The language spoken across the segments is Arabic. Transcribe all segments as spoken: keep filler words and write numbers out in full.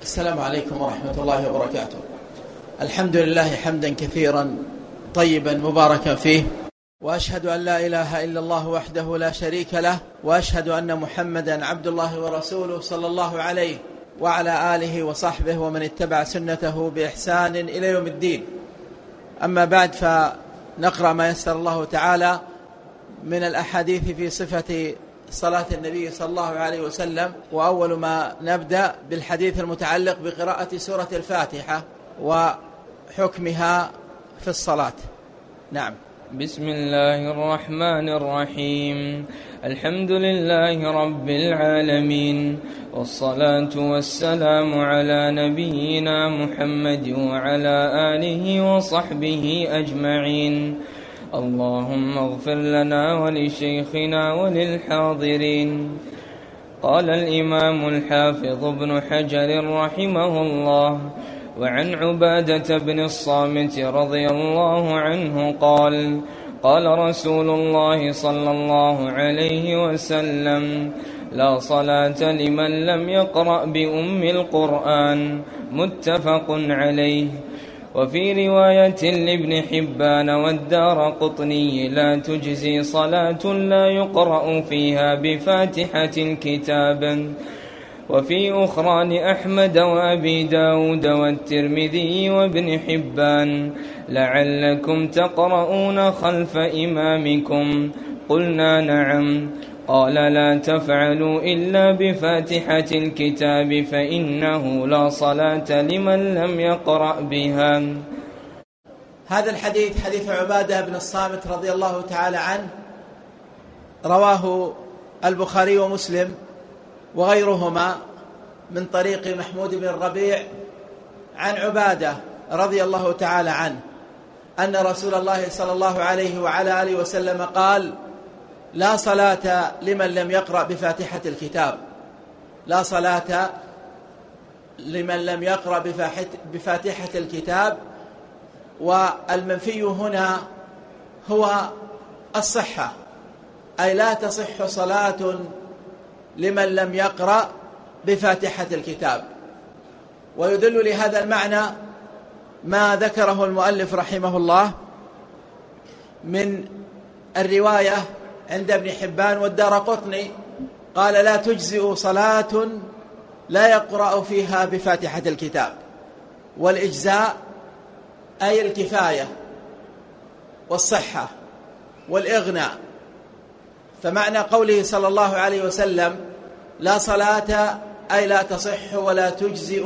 السلام عليكم ورحمة الله وبركاته. الحمد لله حمدا كثيرا طيبا مباركا فيه، وأشهد أن لا إله إلا الله وحده لا شريك له، وأشهد أن محمدا عبد الله ورسوله صلى الله عليه وعلى آله وصحبه ومن اتبع سنته بإحسان إلى يوم الدين. أما بعد، فنقرأ ما يسر الله تعالى من الأحاديث في صفة صلاة النبي صلى الله عليه وسلم. وأول ما نبدأ بالحديث المتعلق بقراءة سورة الفاتحة وحكمها في الصلاة. نعم. بسم الله الرحمن الرحيم. الحمد لله رب العالمين، والصلاة والسلام على نبينا محمد وعلى آله وصحبه أجمعين. اللهم اغفر لنا ولشيخنا وللحاضرين. قال الإمام الحافظ ابن حجر رحمه الله: وعن عبادة بن الصامت رضي الله عنه قال: قال رسول الله صلى الله عليه وسلم: لا صلاة لمن لم يقرأ بأم القرآن. متفق عليه. وفي رواية لابن حبان والدارقطني: لا تجزي صلاة لا يقرأ فيها بفاتحة الكتاب. وفي أخرى لأحمد وأبي داود والترمذي وابن حبان: لعلكم تقرؤون خلف إمامكم. قلنا نعم. قال: لا تفعلوا إلا بفاتحة الكتاب فإنه لا صلاة لمن لم يقرأ بها. هذا الحديث حديث عبادة بن الصامت رضي الله تعالى عنه، رواه البخاري ومسلم وغيرهما من طريق محمود بن الربيع عن عبادة رضي الله تعالى عنه أن رسول الله صلى الله عليه وعلى آله وسلم قال: لا صلاة لمن لم يقرأ بفاتحة الكتاب. لا صلاة لمن لم يقرأ بفاتحة الكتاب. والمنفي هنا هو الصحة، أي لا تصح صلاة لمن لم يقرأ بفاتحة الكتاب. ويدل لهذا المعنى ما ذكره المؤلف رحمه الله من الرواية عند ابن حبان والدارقطني، قال: لا تجزئ صلاة لا يقرأ فيها بفاتحة الكتاب. والإجزاء أي الكفاية والصحة والإغناء. فمعنى قوله صلى الله عليه وسلم لا صلاة أي لا تصح ولا تجزئ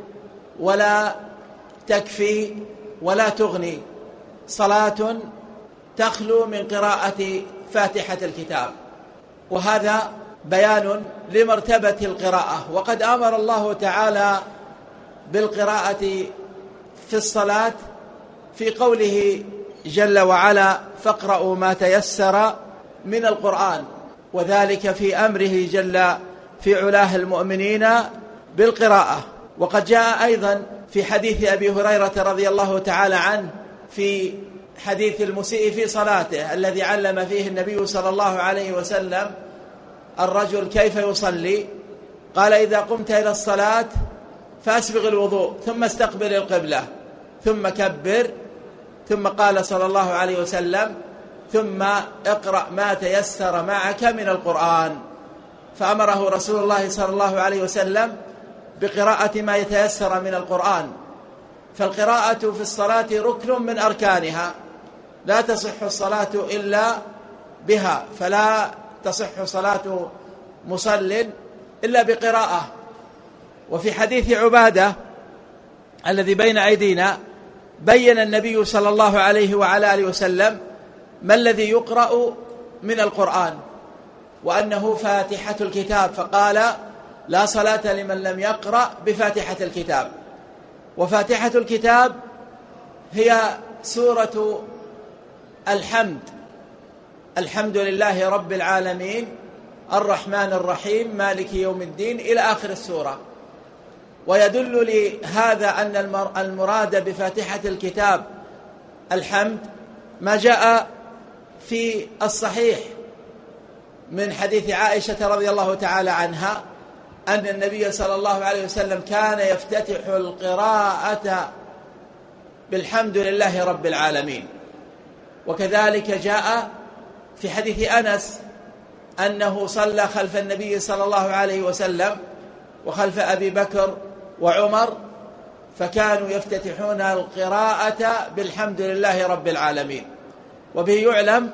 ولا تكفي ولا تغني صلاة تخلو من قراءة فاتحة الكتاب. وهذا بيان لمرتبة القراءة. وقد أمر الله تعالى بالقراءة في الصلاة في قوله جل وعلا: فاقرأوا ما تيسر من القرآن. وذلك في أمره جل في علاه المؤمنين بالقراءة. وقد جاء أيضا في حديث أبي هريرة رضي الله تعالى عنه في حديث المسيء في صلاته الذي علم فيه النبي صلى الله عليه وسلم الرجل كيف يصلي. قال: إذا قمت إلى الصلاة فأسبغ الوضوء ثم استقبل القبلة ثم كبر. ثم قال صلى الله عليه وسلم: ثم اقرأ ما تيسر معك من القرآن. فأمره رسول الله صلى الله عليه وسلم بقراءة ما يتيسر من القرآن. فالقراءة في الصلاة ركن من أركانها، لا تصح الصلاة إلا بها. فلا تصح صلاة مصل إلا بقراءة. وفي حديث عبادة الذي بين أيدينا بين النبي صلى الله عليه وعلى آله وسلم ما الذي يقرأ من القرآن، وأنه فاتحة الكتاب. فقال: لا صلاة لمن لم يقرأ بفاتحة الكتاب. وفاتحة الكتاب هي سورة الحمد: الحمد لله رب العالمين الرحمن الرحيم مالك يوم الدين إلى آخر السورة. ويدل لهذا أن المراد بفاتحة الكتاب الحمد ما جاء في الصحيح من حديث عائشة رضي الله تعالى عنها أن النبي صلى الله عليه وسلم كان يفتتح القراءة بالحمد لله رب العالمين. وكذلك جاء في حديث أنس أنه صلى خلف النبي صلى الله عليه وسلم وخلف أبي بكر وعمر، فكانوا يفتتحون القراءة بالحمد لله رب العالمين. وبه يعلم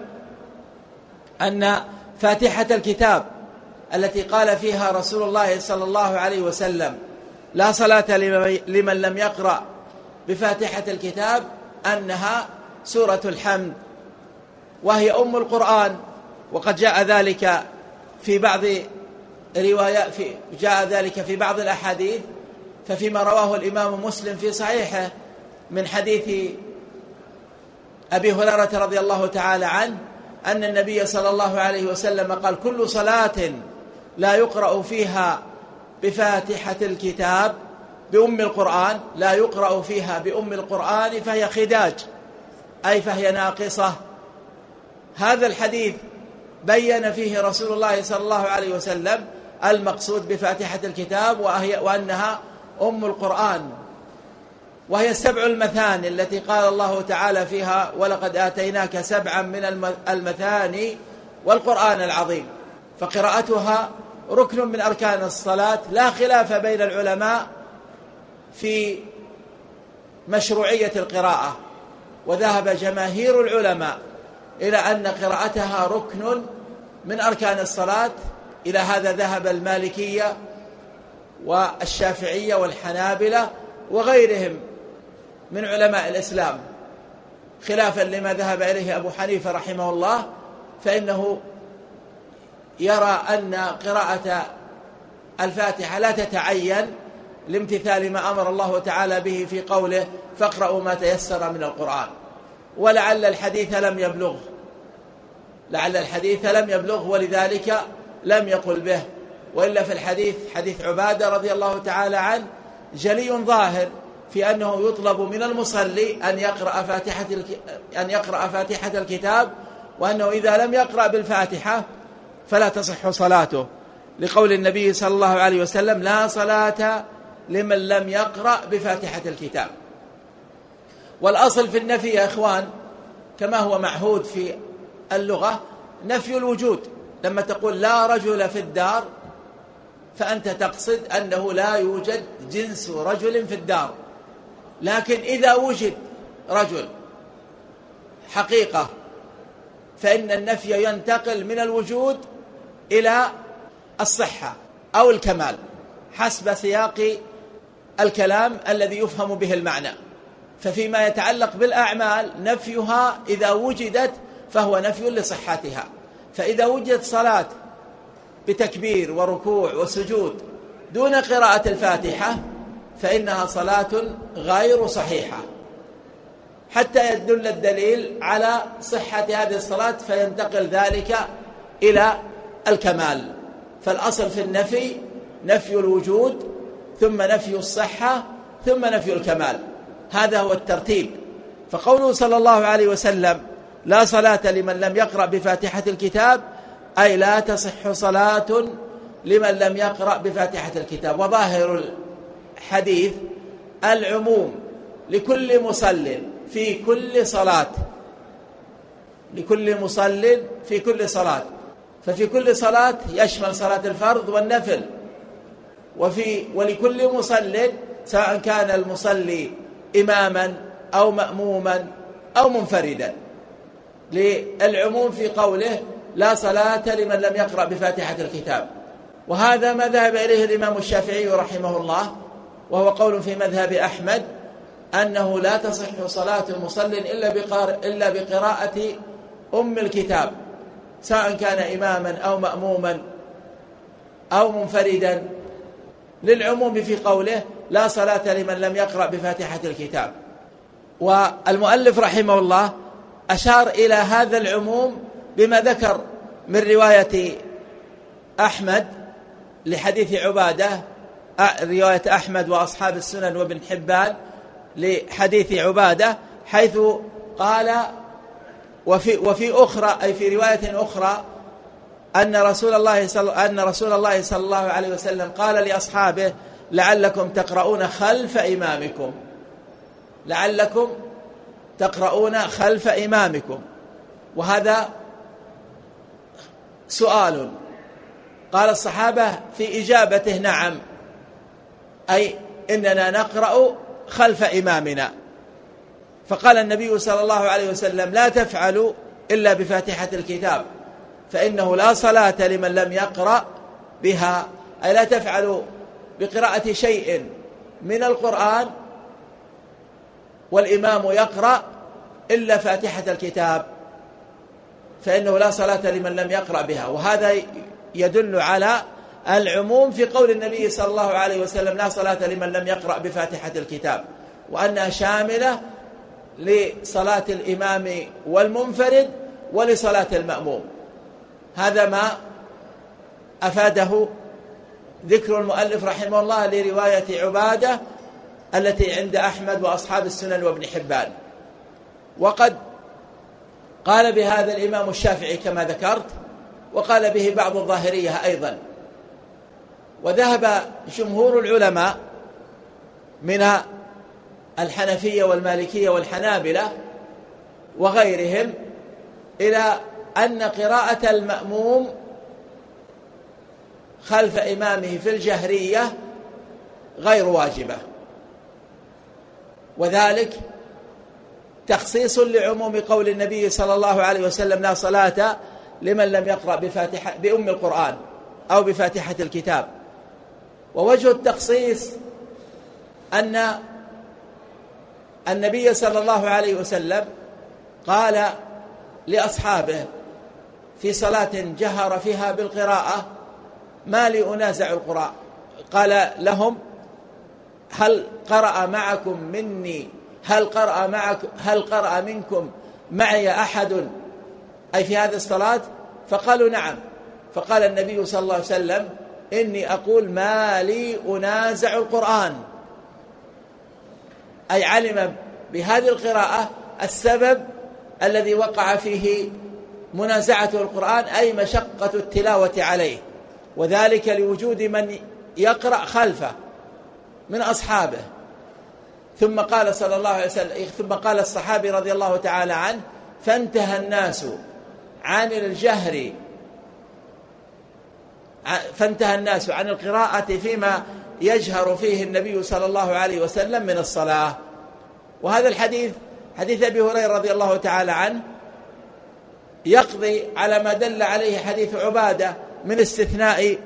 أن فاتحة الكتاب التي قال فيها رسول الله صلى الله عليه وسلم لا صلاة لمن لم يقرأ بفاتحة الكتاب أنها سورة الحمد، وهي أم القرآن. وقد جاء ذلك في بعض روايات في جاء ذلك في بعض الأحاديث. ففيما رواه الإمام مسلم في صحيحه من حديث أبي هريرة رضي الله تعالى عنه أن النبي صلى الله عليه وسلم قال: كل صلاة لا يقرأ فيها بفاتحة الكتاب بأم القرآن لا يقرأ فيها بأم القرآن فهي خداج، أي فهي ناقصة. هذا الحديث بين فيه رسول الله صلى الله عليه وسلم المقصود بفاتحة الكتاب وهي وأنها أم القرآن، وهي السبع المثاني التي قال الله تعالى فيها: ولقد آتيناك سبعا من المثاني والقرآن العظيم. فقراءتها ركن من أركان الصلاة، لا خلاف بين العلماء في مشروعية القراءة، وذهب جماهير العلماء إلى أن قراءتها ركن من أركان الصلاة. إلى هذا ذهب المالكية والشافعية والحنابلة وغيرهم من علماء الإسلام، خلافا لما ذهب إليه أبو حنيفة رحمه الله، فإنه يرى أن قراءة الفاتحة لا تتعين لامتثال ما أمر الله تعالى به في قوله: فاقرأوا ما تيسر من القرآن. ولعل الحديث لم يبلغ لعل الحديث لم يبلغ ولذلك لم يقل به. وإلا في الحديث حديث عبادة رضي الله تعالى عنه جلي ظاهر في أنه يطلب من المصلي أن يقرأ فاتحة أن يقرأ فاتحة الكتاب، وأنه إذا لم يقرأ بالفاتحة فلا تصح صلاته، لقول النبي صلى الله عليه وسلم: لا صلاة لمن لم يقرأ بفاتحة الكتاب. والأصل في النفي يا إخوان كما هو معهود في اللغة نفي الوجود. لما تقول لا رجل في الدار فأنت تقصد أنه لا يوجد جنس رجل في الدار، لكن إذا وجد رجل حقيقة فإن النفي ينتقل من الوجود إلى الصحة أو الكمال حسب سياق الكلام الذي يفهم به المعنى. ففيما يتعلق بالأعمال نفيها إذا وجدت فهو نفي لصحتها. فإذا وجدت صلاة بتكبير وركوع وسجود دون قراءة الفاتحة فإنها صلاة غير صحيحة، حتى يدل الدليل على صحة هذه الصلاة فينتقل ذلك إلى الكمال. فالأصل في النفي نفي الوجود ثم نفي الصحة ثم نفي الكمال، هذا هو الترتيب. فقوله صلى الله عليه وسلم: لا صلاة لمن لم يقرأ بفاتحة الكتاب، أي لا تصح صلاة لمن لم يقرأ بفاتحة الكتاب. وظاهر الحديث العموم لكل مصل في كل صلاة، لكل مصل في كل صلاة. ففي كل صلاة يشمل صلاة الفرض والنفل، وفي ولكل مصل سواء كان المصلي إماما أو مأموما أو منفردا، للعموم في قوله: لا صلاة لمن لم يقرأ بفاتحة الكتاب. وهذا ما ذهب إليه الإمام الشافعي رحمه الله، وهو قول في مذهب أحمد أنه لا تصح صلاة المصل إلا بقراءة أم الكتاب، سواء كان إماما أو مأموما أو منفردا، للعموم في قوله: لا صلاة لمن لم يقرأ بفاتحة الكتاب. والمؤلف رحمه الله أشار إلى هذا العموم بما ذكر من رواية أحمد لحديث عبادة، رواية أحمد وأصحاب السنن وابن حبان لحديث عبادة، حيث قال: وفي, وفي أخرى أي في رواية أخرى أن رسول الله صل... أن رسول الله صلى الله عليه وسلم قال لأصحابه: لعلكم تقرؤون خلف إمامكم، لعلكم تقرؤون خلف إمامكم. وهذا سؤال. قال الصحابة في إجابته: نعم، أي إننا نقرأ خلف إمامنا. فقال النبي صلى الله عليه وسلم: لا تفعلوا إلا بفاتحة الكتاب، فإنه لا صلاة لمن لم يقرأ بها، أي لا تفعلوا بقراءة شيء من القرآن والإمام يقرأ إلا فاتحة الكتاب، فإنه لا صلاة لمن لم يقرأ بها. وهذا يدل على العموم في قول النبي صلى الله عليه وسلم: لا صلاة لمن لم يقرأ بفاتحة الكتاب، وأنها شاملة لصلاة الإمام والمنفرد ولصلاة المأموم. هذا ما أفاده ذكر المؤلف رحمه الله لرواية عبادة التي عند أحمد وأصحاب السنن وابن حبان. وقد قال بهذا الإمام الشافعي كما ذكرت، وقال به بعض الظاهرية أيضا. وذهب جمهور العلماء من الحنفية والمالكية والحنابلة وغيرهم إلى أن قراءة المأموم خلف إمامه في الجهرية غير واجبة، وذلك تخصيص لعموم قول النبي صلى الله عليه وسلم: لا صلاة لمن لم يقرأ بفاتحة بأم القرآن أو بفاتحة الكتاب. ووجه التخصيص أن النبي صلى الله عليه وسلم قال لأصحابه في صلاة جهر فيها بالقراءة: ما لي أنازع القراء، قال لهم: هل قرأ معكم مني هل قرأ معكم هل قرأ منكم معي أحد أي في هذه الصلاة؟ فقالوا: نعم. فقال النبي صلى الله عليه وسلم: إني أقول ما لي أنازع القرآن، أي علم بهذه القراءة السبب الذي وقع فيه منازعته القرآن، أي مشقة التلاوة عليه، وذلك لوجود من يقرأ خلفه من أصحابه. ثم قال صلى الله عليه وسلم ثم قال الصحابي رضي الله تعالى عنه: فانتهى الناس عن الجهر فانتهى الناس عن القراءة فيما يجهر فيه النبي صلى الله عليه وسلم من الصلاة. وهذا الحديث حديث أبي هريرة رضي الله تعالى عنه يقضي على ما دل عليه حديث عبادة من استثناء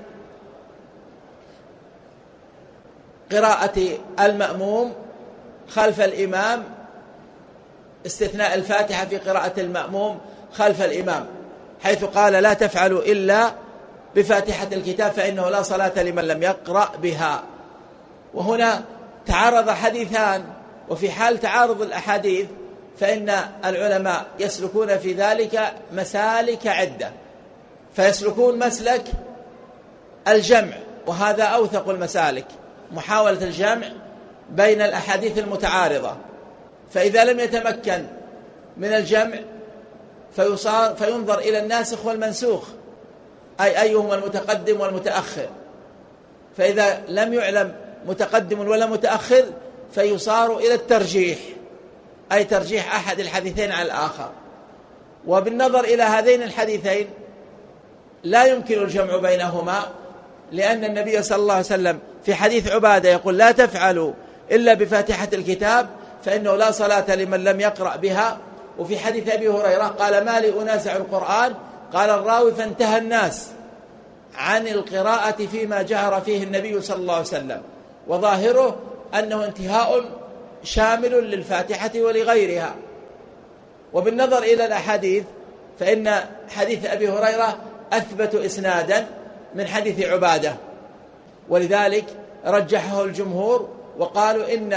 قراءة المأموم خلف الإمام، استثناء الفاتحة في قراءة المأموم خلف الإمام، حيث قال: لا تفعلوا إلا بفاتحة الكتاب فإنه لا صلاة لمن لم يقرأ بها. وهنا تعارض حديثان، وفي حال تعارض الأحاديث فإن العلماء يسلكون في ذلك مسالك عدة، فيسلكون مسلك الجمع، وهذا أوثق المسالك، محاولة الجمع بين الأحاديث المتعارضة. فإذا لم يتمكن من الجمع فيصار فينظر إلى الناسخ والمنسوخ، أي أيهما المتقدم والمتأخر. فإذا لم يعلم متقدم ولا متأخر فيصار إلى الترجيح، أي ترجيح أحد الحديثين على الآخر. وبالنظر إلى هذين الحديثين لا يمكن الجمع بينهما، لأن النبي صلى الله عليه وسلم في حديث عبادة يقول: لا تفعلوا إلا بفاتحة الكتاب فإنه لا صلاة لمن لم يقرأ بها. وفي حديث أبي هريرة قال: ما لي أنازع القرآن، قال الراوي: فانتهى الناس عن القراءة فيما جهر فيه النبي صلى الله عليه وسلم. وظاهره أنه انتهاء شامل للفاتحة ولغيرها. وبالنظر إلى الأحاديث فإن حديث أبي هريرة أثبت إسنادا من حديث عبادة، ولذلك رجحه الجمهور وقالوا إن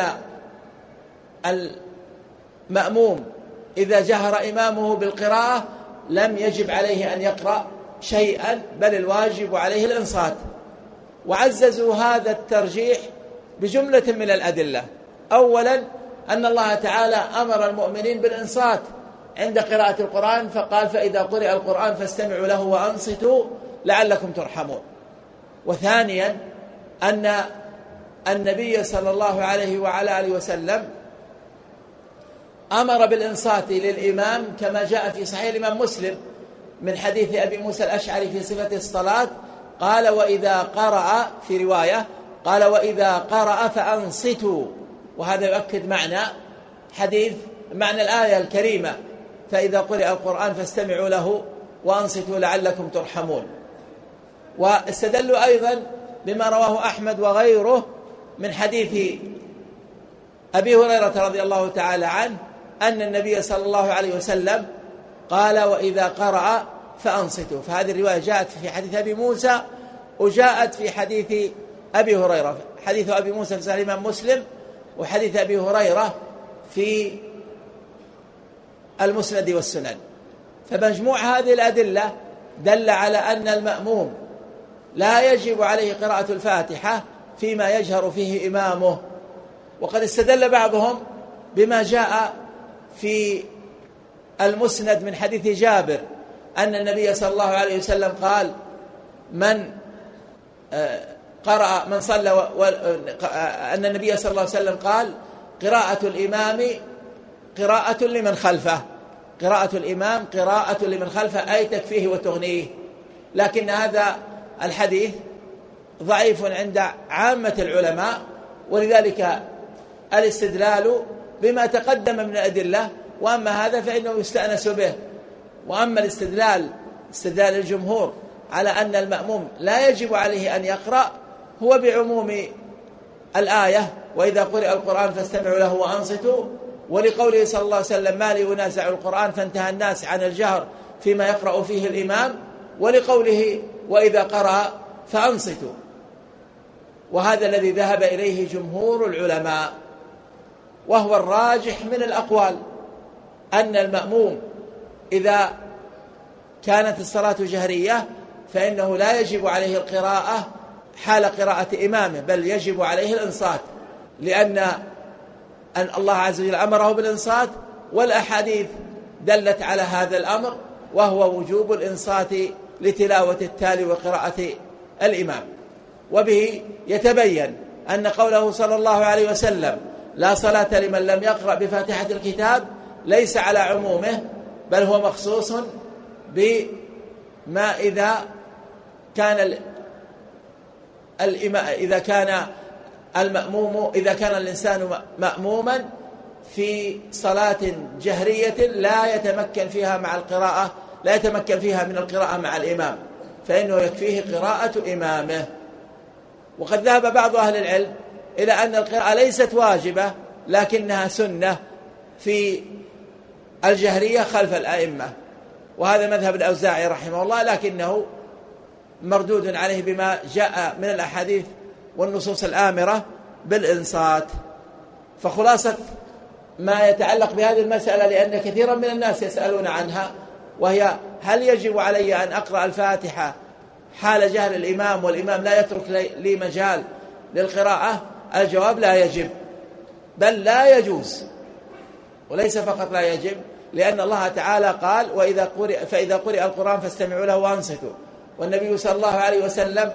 المأموم إذا جهر إمامه بالقراءة لم يجب عليه أن يقرأ شيئا، بل الواجب عليه الإنصات. وعززوا هذا الترجيح بجملة من الأدلة. أولا أن الله تعالى أمر المؤمنين بالإنصات عند قراءة القرآن، فقال: فإذا قرئ القرآن فاستمعوا له وأنصتوا لعلكم ترحمون. وثانيا أن النبي صلى الله عليه وعلى آله وسلم أمر بالإنصات للإمام كما جاء في صحيح الإمام مسلم من حديث أبي موسى الأشعري في صفة الصلاة، قال وإذا قرأ، في رواية قال وإذا قرأ فأنصتوا، وهذا يؤكد معنى حديث معنى الآية الكريمة فإذا قرأ القرآن فاستمعوا له وأنصتوا لعلكم ترحمون. واستدلوا أيضا بما رواه أحمد وغيره من حديث أبي هريرة رضي الله تعالى عنه أن النبي صلى الله عليه وسلم قال وإذا قرأ فأنصتوا. فهذه الرواية جاءت في حديث أبي موسى وجاءت في حديث أبي هريرة، حديث أبي موسى في صحيح الإمام مسلم وحديث أبي هريرة في المسند والسنن. فمجموع هذه الأدلة دل على أن المأموم لا يجب عليه قراءة الفاتحة فيما يجهر فيه إمامه. وقد استدل بعضهم بما جاء في المسند من حديث جابر أن النبي صلى الله عليه وسلم قال من قرأ من صلى أن النبي صلى الله عليه وسلم قال قراءة الإمام قراءة لمن خلفه، قراءة الإمام قراءة لمن خلفه أي تكفيه وتغنيه. لكن هذا الحديث ضعيف عند عامة العلماء، ولذلك الاستدلال بما تقدم من الأدلة، وأما هذا فإنه يستأنس به. وأما الاستدلال استدلال الجمهور على أن المأموم لا يجب عليه أن يقرأ هو بعموم الآية وإذا قرئ القرآن فاستمعوا له وأنصتوا، ولقوله صلى الله عليه وسلم ما لي ينازع القرآن فانتهى الناس عن الجهر فيما يقرأ فيه الإمام، ولقوله وإذا قرأ فأنصتوا. وهذا الذي ذهب إليه جمهور العلماء، وهو الراجح من الأقوال، أن المأموم إذا كانت الصلاة جهرية فإنه لا يجب عليه القراءة حال قراءة إمامه، بل يجب عليه الإنصات، لأن أن الله عز وجل أمره بالإنصات، والأحاديث دلت على هذا الأمر، وهو وجوب الإنصات لتلاوة التالي وقراءة الإمام. وبه يتبين أن قوله صلى الله عليه وسلم لا صلاة لمن لم يقرأ بفاتحة الكتاب ليس على عمومه، بل هو مخصوص بما إذا كان الإمام إذا كان المأموم إذا كان الإنسان مأموما في صلاة جهرية لا يتمكن فيها مع القراءة لا يتمكن فيها من القراءة مع الإمام، فإنه يكفيه قراءة إمامه. وقد ذهب بعض أهل العلم إلى أن القراءة ليست واجبة لكنها سنة في الجهرية خلف الأئمة، وهذا مذهب الأوزاعي رحمه الله، لكنه مردود عليه بما جاء من الأحاديث والنصوص الآمرة بالإنصات. فخلاصة ما يتعلق بهذه المسألة، لأن كثيرا من الناس يسألون عنها، وهي هل يجب علي أن أقرأ الفاتحة حال جهل الإمام والإمام لا يترك لي مجال للقراءة؟ الجواب لا يجب، بل لا يجوز، وليس فقط لا يجب، لأن الله تعالى قال وإذا قرئ فإذا قرئ القرآن فاستمعوا له وأنصتوا، والنبي صلى الله عليه وسلم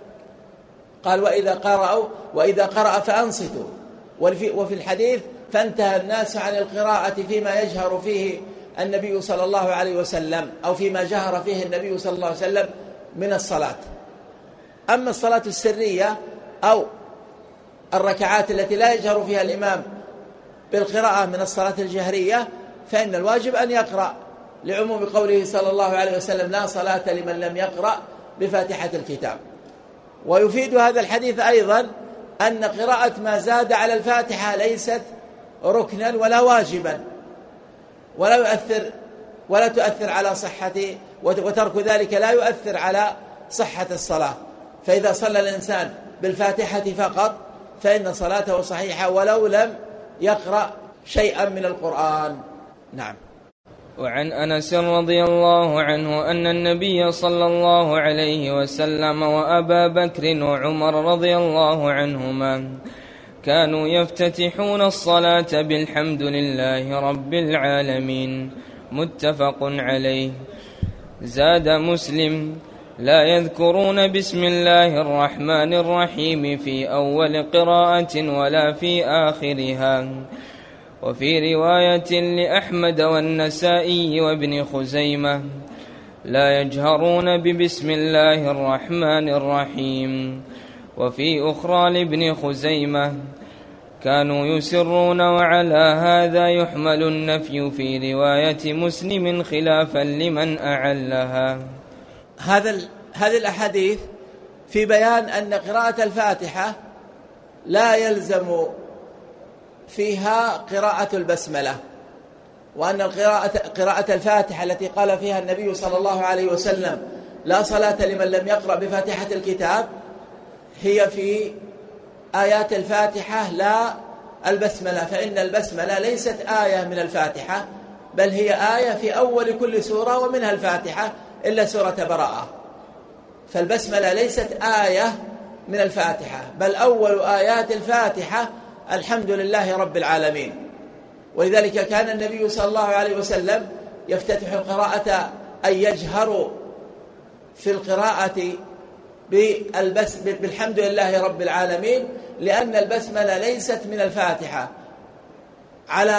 قال وإذا قرأوا وإذا قرأ فأنصتوا، وفي الحديث فانتهى الناس عن القراءة فيما يجهر فيه النبي صلى الله عليه وسلم أو فيما جهر فيه النبي صلى الله عليه وسلم من الصلاة. أما الصلاة السرية أو الركعات التي لا يجهر فيها الإمام بالقراءة من الصلاة الجهرية فإن الواجب أن يقرأ، لعموم قوله صلى الله عليه وسلم لا صلاة لمن لم يقرأ بفاتحة الكتاب. ويفيد هذا الحديث أيضا أن قراءة ما زاد على الفاتحة ليست ركنا ولا واجبا، ولا يؤثر ولا تؤثر على صحة، وترك ذلك لا يؤثر على صحة الصلاة. فإذا صلى الإنسان بالفاتحة فقط فإن صلاته صحيحة ولو لم يقرأ شيئا من القرآن. نعم. وعن أنس رضي الله عنه أن النبي صلى الله عليه وسلم وأبا بكر وعمر رضي الله عنهما كانوا يفتتحون الصلاة بالحمد لله رب العالمين، متفق عليه. زاد مسلم لا يذكرون بسم الله الرحمن الرحيم في أول قراءة ولا في آخرها. وفي رواية لأحمد والنسائي وابن خزيمة لا يجهرون ببسم الله الرحمن الرحيم. وفي أخرى لابن خزيمة كانوا يسرون، وعلى هذا يحمل النفي في رواية مسلم خلافا لمن أعلها. هذا هذه الأحاديث في بيان أن قراءة الفاتحة لا يلزم فيها قراءة البسملة، وأن القراءة قراءة الفاتحة التي قال فيها النبي صلى الله عليه وسلم لا صلاة لمن لم يقرأ بفاتحة الكتاب هي في آيات الفاتحة لا البسملة، فإن البسملة ليست آية من الفاتحة بل هي آية في أول كل سورة ومنها الفاتحة إلا سورة براءة. فالبسملة ليست آية من الفاتحة بل أول آيات الفاتحة الحمد لله رب العالمين. ولذلك كان النبي صلى الله عليه وسلم يفتتح القراءة أن يجهر في القراءة بالحمد لله رب العالمين، لأن البسملة ليست من الفاتحة على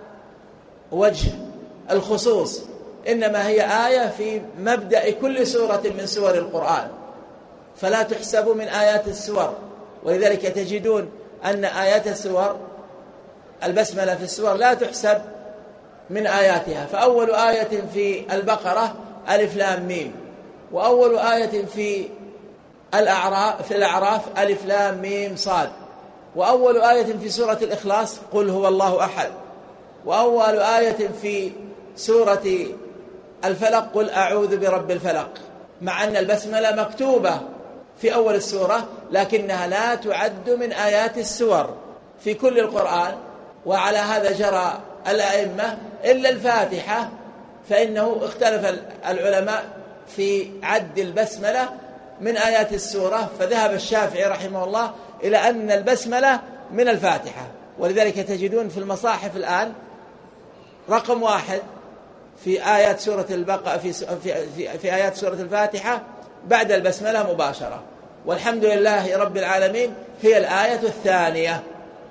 وجه الخصوص، إنما هي آية في مبدأ كل سورة من سور القرآن، فلا تحسب من آيات السور. ولذلك تجدون أن آيات السور البسملة في السور لا تحسب من آياتها، فأول آية في البقرة ألف لام ميم، وأول آية في الأعراف في الأعراف ألف لام ميم صاد، وأول آية في سورة الإخلاص قل هو الله أحد، وأول آية في سورة الفلق قل أعوذ برب الفلق، مع أن البسملة مكتوبة في أول السورة لكنها لا تعد من آيات السور في كل القرآن. وعلى هذا جرى الأئمة إلا الفاتحة، فإنه اختلف العلماء في عد البسملة من آيات السورة، فذهب الشافعي رحمه الله إلى أن البسملة من الفاتحة. ولذلك تجدون في المصاحف الآن رقم واحد في آيات سورة البقرة في, في, في, في آيات سورة الفاتحة بعد البسملة مباشرة، والحمد لله رب العالمين هي الآية الثانية.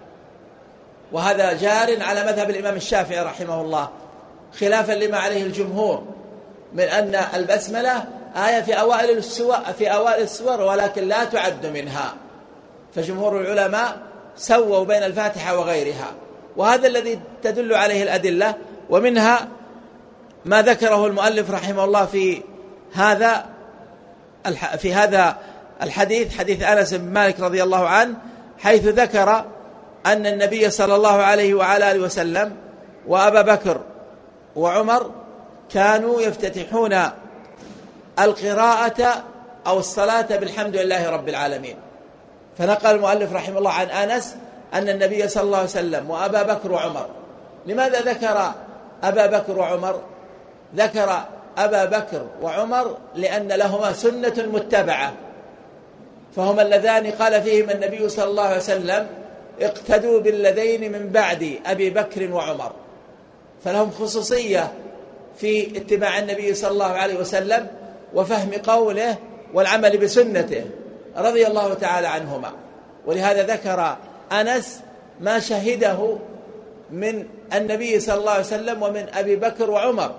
وهذا جار على مذهب الإمام الشافعي رحمه الله، خلافا لما عليه الجمهور من أن البسملة آية في أوائل السور في أوائل السور ولكن لا تعد منها. فجمهور العلماء سووا بين الفاتحة وغيرها، وهذا الذي تدل عليه الأدلة. ومنها ما ذكره المؤلف رحمه الله في هذا في هذا الحديث، حديث أنس بن مالك رضي الله عنه، حيث ذكر أن النبي صلى الله عليه وعلى آله وسلم وأبا بكر وعمر كانوا يفتتحون القراءة أو الصلاة بالحمد لله رب العالمين. فنقل المؤلف رحمه الله عن أنس أن النبي صلى الله عليه وسلم وأبا بكر وعمر. لماذا ذكر أبا بكر وعمر؟ ذكر أبا بكر وعمر لأن لهما سنة متبعة، فهما اللذان قال فيهما النبي صلى الله عليه وسلم اقتدوا بالذين من بعد أبي بكر وعمر، فلهم خصوصية في اتباع النبي صلى الله عليه وسلم وفهم قوله والعمل بسنته رضي الله تعالى عنهما. ولهذا ذكر أنس ما شهده من النبي صلى الله عليه وسلم ومن أبي بكر وعمر،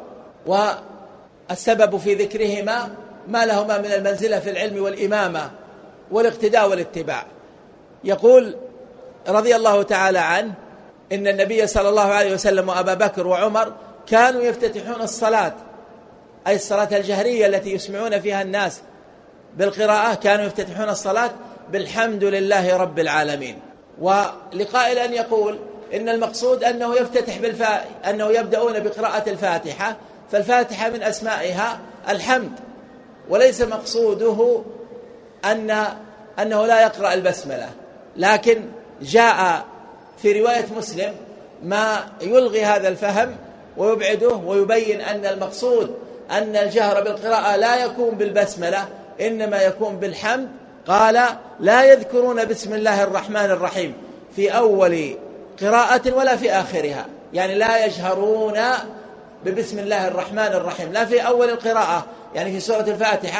والسبب في ذكرهما ما لهما من المنزلة في العلم والإمامة والاقتداء والاتباع. يقول رضي الله تعالى عنه إن النبي صلى الله عليه وسلم وأبا بكر وعمر كانوا يفتتحون الصلاة، أي الصلاة الجهرية التي يسمعون فيها الناس بالقراءة، كانوا يفتتحون الصلاة بالحمد لله رب العالمين. ولقائل أن يقول إن المقصود أنه يفتتح بالفا... أنه يبدأون بقراءة الفاتحة، فالفاتحة من أسمائها الحمد، وليس مقصوده أن أنه لا يقرأ البسملة. لكن جاء في رواية مسلم ما يلغي هذا الفهم ويبعده ويبين أن المقصود أن الجهر بالقراءة لا يكون بالبسملة إنما يكون بالحمد. قال لا يذكرون بسم الله الرحمن الرحيم في أول قراءة ولا في آخرها، يعني لا يجهرون ببسم الله الرحمن الرحيم لا في أول القراءة يعني في سورة الفاتحة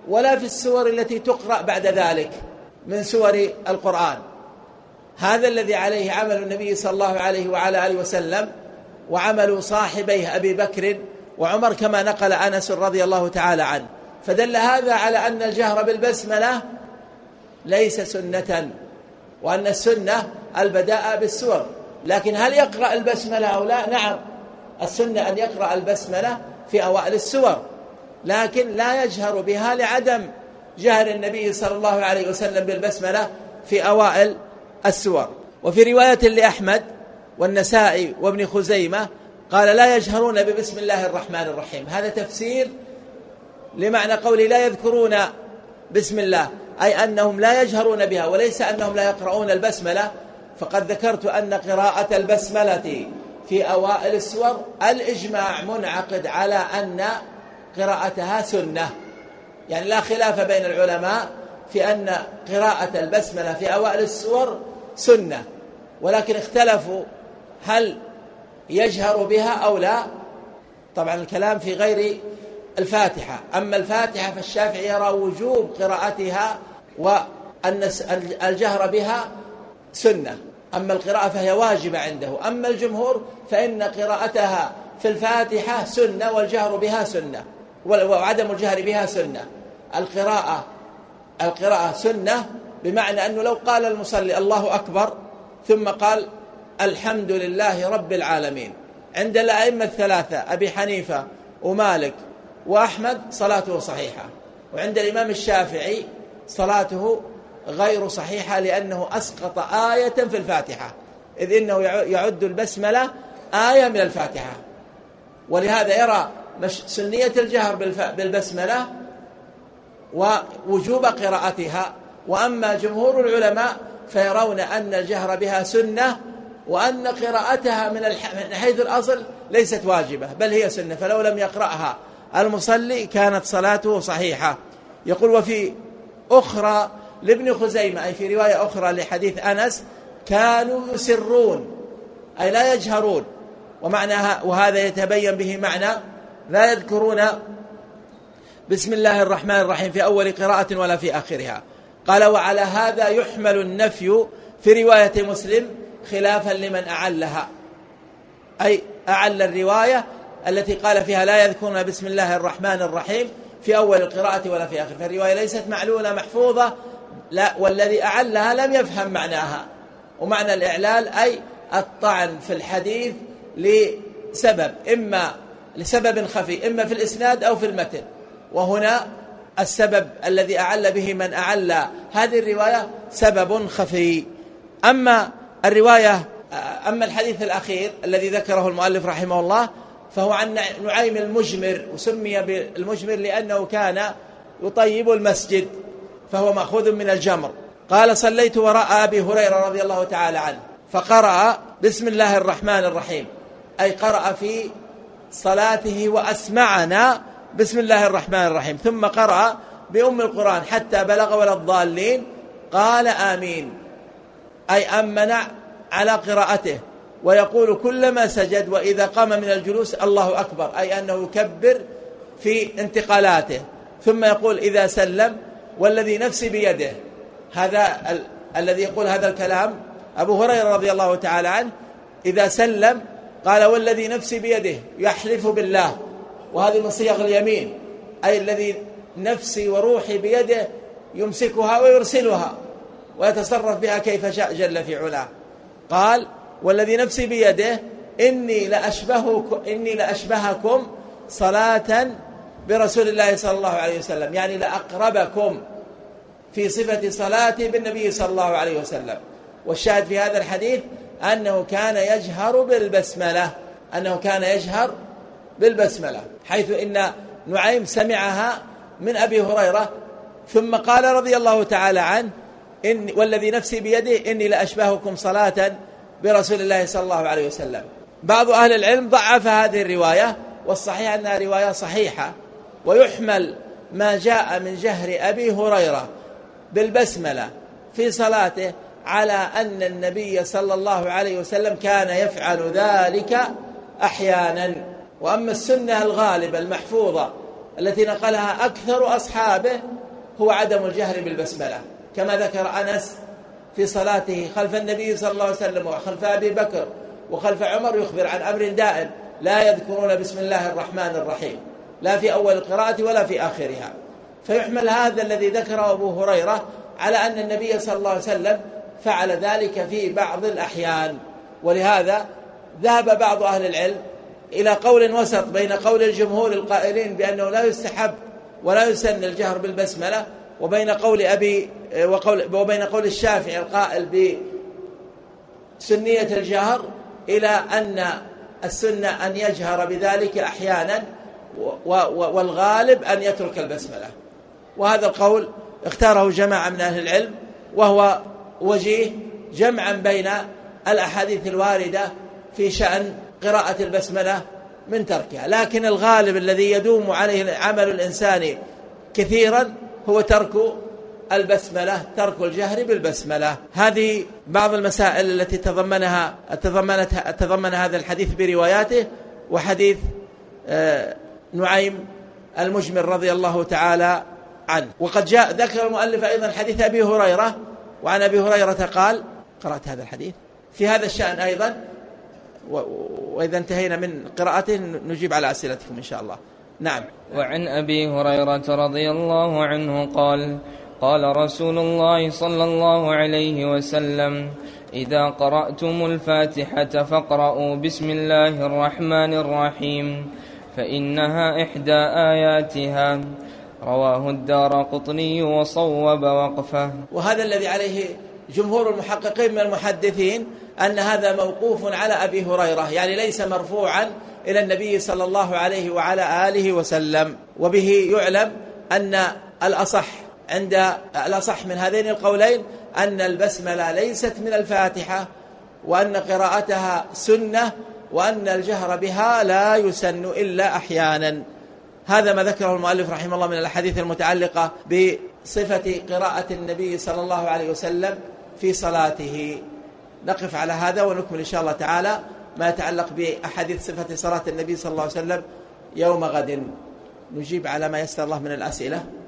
ولا في السور التي تقرأ بعد ذلك من سور القرآن. هذا الذي عليه عمل النبي صلى الله عليه وعلى آله وسلم وعمل صاحبيه أبي بكر وعمر كما نقل أنس رضي الله تعالى عنه. فدل هذا على أن الجهر بالبسملة ليس سنة، وأن السنة البداء بالسور. لكن هل يقرأ البسملة أو لا؟ نعم، السنة أن يقرأ البسملة في أوائل السور، لكن لا يجهر بها لعدم جهر النبي صلى الله عليه وسلم بالبسملة في أوائل السور. وفي رواية لأحمد والنسائي وابن خزيمة قال لا يجهرون ببسم الله الرحمن الرحيم. هذا تفسير لمعنى قوله لا يذكرون بسم الله، أي أنهم لا يجهرون بها، وليس أنهم لا يقرؤون البسملة. فقد ذكرت أن قراءة البسملة في أوائل السور الإجماع منعقد على أن قراءتها سنة، يعني لا خلاف بين العلماء في أن قراءة البسملة في أوائل السور سنة، ولكن اختلفوا هل يجهر بها أو لا. طبعا الكلام في غير الفاتحة. أما الفاتحة فالشافعي يرى وجوب قراءتها وأن الجهر بها سنة، أما القراءة فهي واجبة عنده. أما الجمهور فإن قراءتها في الفاتحة سنة والجهر بها سنة، وعدم الجهر بها سنة. القراءة القراءة سنة بمعنى أنه لو قال المصلي الله أكبر ثم قال الحمد لله رب العالمين، عند الأئمة الثلاثة أبي حنيفة ومالك وأحمد صلاته صحيحة، وعند الإمام الشافعي صلاته غير صحيحة لأنه أسقط آية في الفاتحة، إذ إنه يعد البسملة آية من الفاتحة. ولهذا يرى سنية الجهر بالبسملة ووجوب قراءتها. وأما جمهور العلماء فيرون أن الجهر بها سنة، وأن قراءتها من حيث الأصل ليست واجبة بل هي سنة، فلو لم يقرأها المصلي كانت صلاته صحيحة. يقول وفي أخرى لابن خزيمة، أي في رواية أخرى لحديث أنس، كانوا يسرون أي لا يجهرون، ومعناها وهذا يتبين به معنى لا يذكرون بسم الله الرحمن الرحيم في أول قراءة ولا في آخرها. قال وعلى هذا يحمل النفي في رواية مسلم خلافا لمن أعلها، أي أعل الرواية التي قال فيها لا يذكرون بسم الله الرحمن الرحيم في أول القراءة ولا في آخر، فالرواية ليست معلولة محفوظة، لا، والذي أعلها لم يفهم معناها. ومعنى الإعلال أي الطعن في الحديث لسبب، إما لسبب خفي إما في الإسناد أو في المتن، وهنا السبب الذي أعل به من أعل هذه الرواية سبب خفي. أما الرواية أما الحديث الأخير الذي ذكره المؤلف رحمه الله فهو عن نعيم المجمر، وسمي بالمجمر لأنه كان يطيب المسجد، فهو مأخوذ من الجمر. قال صليت وراء أبي هريرة رضي الله تعالى عنه فقرأ بسم الله الرحمن الرحيم، أي قرأ في صلاته وأسمعنا بسم الله الرحمن الرحيم، ثم قرأ بأم القرآن حتى بلغ ولا الضالين قال آمين، أي أمن على قراءته، ويقول كلما سجد وإذا قام من الجلوس الله أكبر، أي أنه يكبر في انتقالاته، ثم يقول إذا سلم والذي نفسي بيده. هذا ال... الذي يقول هذا الكلام أبو هريرة رضي الله تعالى عنه، إذا سلم قال والذي نفسي بيده، يحلف بالله، وهذه من صيغ اليمين، أي الذي نفسي وروحي بيده يمسكها ويرسلها ويتصرف بها كيف شاء جل في علاه. قال والذي نفسي بيده إني لأشبهكم, إني لأشبهكم صلاة برسول الله صلى الله عليه وسلم، يعني لأقربكم في صفة صلاتي بالنبي صلى الله عليه وسلم. والشاهد في هذا الحديث أنه كان يجهر بالبسملة، أنه كان يجهر بالبسملة، حيث إن نعيم سمعها من أبي هريرة ثم قال رضي الله تعالى عنه إن والذي نفسي بيده إني لأشبهكم صلاة برسول الله صلى الله عليه وسلم. بعض أهل العلم ضعف هذه الرواية، والصحيح أنها رواية صحيحة، ويحمل ما جاء من جهر أبي هريرة بالبسملة في صلاته على أن النبي صلى الله عليه وسلم كان يفعل ذلك أحيانا. وأما السنة الغالبة المحفوظة التي نقلها أكثر أصحابه هو عدم الجهر بالبسملة، كما ذكر أنس في صلاته خلف النبي صلى الله عليه وسلم وخلف أبي بكر وخلف عمر، يخبر عن أمر دائم لا يذكرون بسم الله الرحمن الرحيم لا في أول القراءة ولا في آخرها. فيحمل هذا الذي ذكره أبو هريرة على أن النبي صلى الله عليه وسلم فعل ذلك في بعض الأحيان. ولهذا ذهب بعض أهل العلم إلى قول وسط بين قول الجمهور القائلين بأنه لا يستحب ولا يسن الجهر بالبسملة، وبين قول أبي وقول وبين قول الشافعي القائل بسنية الجهر، إلى أن السنة أن يجهر بذلك أحيانا والغالب أن يترك البسملة. وهذا القول اختاره جماعة من أهل العلم، وهو وجيه جمعا بين الأحاديث الواردة في شأن قراءة البسملة من تركها. لكن الغالب الذي يدوم عليه عمل الإنسان كثيرا هو ترك البسملة، ترك الجهر بالبسملة. هذه بعض المسائل التي تضمنها تضمنتها تضمن هذا الحديث برواياته، وحديث نعيم المجمر رضي الله تعالى عنه. وقد جاء ذكر المؤلف أيضا حديث أبي هريرة، وعن أبي هريرة قال، قرأت هذا الحديث في هذا الشأن أيضا، وإذا انتهينا من قراءته نجيب على أسئلتكم إن شاء الله. نعم. وعن أبي هريرة رضي الله عنه قال قال رسول الله صلى الله عليه وسلم: إذا قرأتم الفاتحة فاقرأوا بسم الله الرحمن الرحيم فإنها إحدى آياتها. رواه الدارقطني وصوب وقفه. وهذا الذي عليه جمهور المحققين من المحدثين، أن هذا موقوف على أبي هريرة، يعني ليس مرفوعا إلى النبي صلى الله عليه وعلى آله وسلم. وبه يعلم أن الأصح عند الأصح من هذين القولين أن البسملة ليست من الفاتحة، وأن قراءتها سنة، وأن الجهر بها لا يسن إلا أحيانا. هذا ما ذكره المؤلف رحمه الله من الأحاديث المتعلقة بصفة قراءة النبي صلى الله عليه وسلم في صلاته. نقف على هذا ونكمل إن شاء الله تعالى ما يتعلق بأحاديث صفة صلاة النبي صلى الله عليه وسلم يوم غد. نجيب على ما يسر الله من الأسئلة.